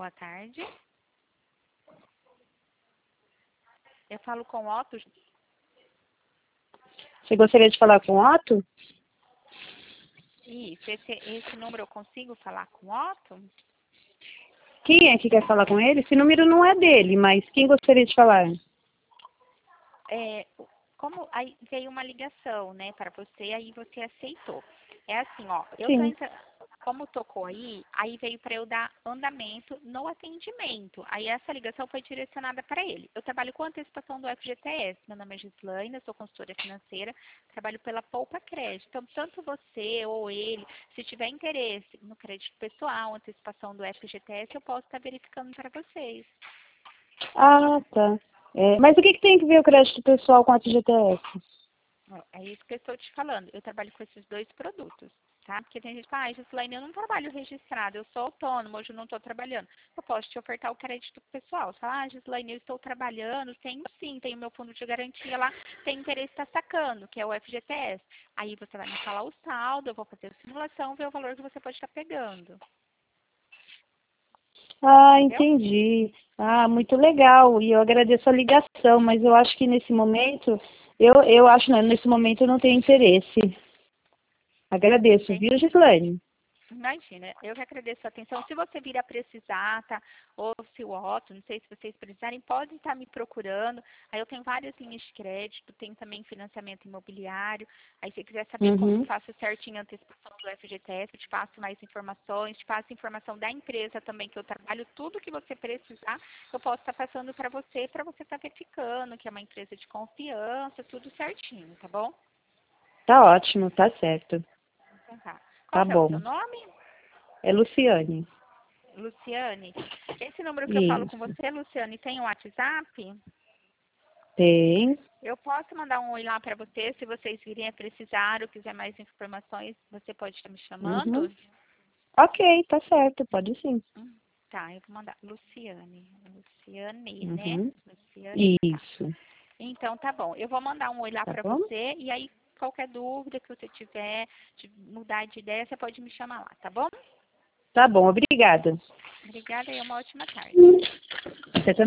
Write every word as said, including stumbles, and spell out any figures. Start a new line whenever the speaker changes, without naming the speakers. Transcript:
Boa tarde. Eu falo com o Otto.
Você gostaria de falar com o Otto?
Isso, esse, esse número eu consigo falar com o Otto?
Quem é que quer falar com ele? Esse número não é dele, mas quem gostaria de falar?
É, como aí veio uma ligação, né, para você, aí você aceitou. É assim, ó, eu tô
Sim.
entrando, como tocou aí, aí veio para eu dar andamento no atendimento. Aí essa ligação foi direcionada para ele. Eu trabalho com antecipação do F G T S. Meu nome é Gislaine, eu sou consultora financeira, trabalho pela Poupa Crédito. Então, tanto você ou ele, se tiver interesse no crédito pessoal, antecipação do F G T S, eu posso estar verificando para vocês.
Ah, tá. É, mas o que, que tem que ver o crédito pessoal com a F G T S?
Ó, é isso que eu estou te falando. Eu trabalho com esses dois produtos, tá? Porque tem gente que fala, ah, Gislaine, eu não trabalho registrado, eu sou autônomo, hoje eu não estou trabalhando. Eu posso te ofertar o crédito pessoal. Você fala, ah, Gislaine, eu estou trabalhando, tenho sim, tenho meu fundo de garantia lá, tem interesse está sacando, que é o F G T S. Aí você vai me falar o saldo, eu vou fazer a simulação, ver o valor que você pode estar pegando.
Ah,
Entendeu?
entendi. Ah, muito legal. E eu agradeço a ligação, mas eu acho que nesse momento, eu, eu acho, não, nesse momento eu não tenho interesse. Agradeço, viu,
Entendi.
Gislaine?
Imagina, eu que agradeço a atenção. Se você vir a precisar, tá? Ou se o Otto, não sei se vocês precisarem, podem estar me procurando. Aí eu tenho várias linhas de crédito, tenho também financiamento imobiliário. Aí se você quiser saber como que
Uhum.
faço certinho a antecipação do F G T S, eu te passo mais informações, te passo informação da empresa também que eu trabalho. Tudo que você precisar, eu posso estar passando para você, para você estar verificando que é uma empresa de confiança, tudo certinho, tá bom?
Tá ótimo, tá certo.
Então tá. Qual
Tá
que é o seu
bom.
nome?
É Luciane.
Luciane, esse número que eu falo com
Isso.
você, Luciane, tem um WhatsApp?
Tem.
Eu posso mandar um oi lá para você, se vocês virem a precisar ou quiser mais informações, você pode estar me chamando?
Uhum. Ok, tá certo, pode sim.
Hum, tá, eu vou mandar. Luciane, Luciane, né?
Uhum.
Luciane, tá.
Isso.
Então tá bom, eu vou mandar um oi lá
Tá
para
bom?
você e aí qualquer dúvida que você tiver, de mudar de ideia, você pode me chamar lá, tá bom?
Tá bom, obrigada.
Obrigada e uma ótima tarde.
Você também.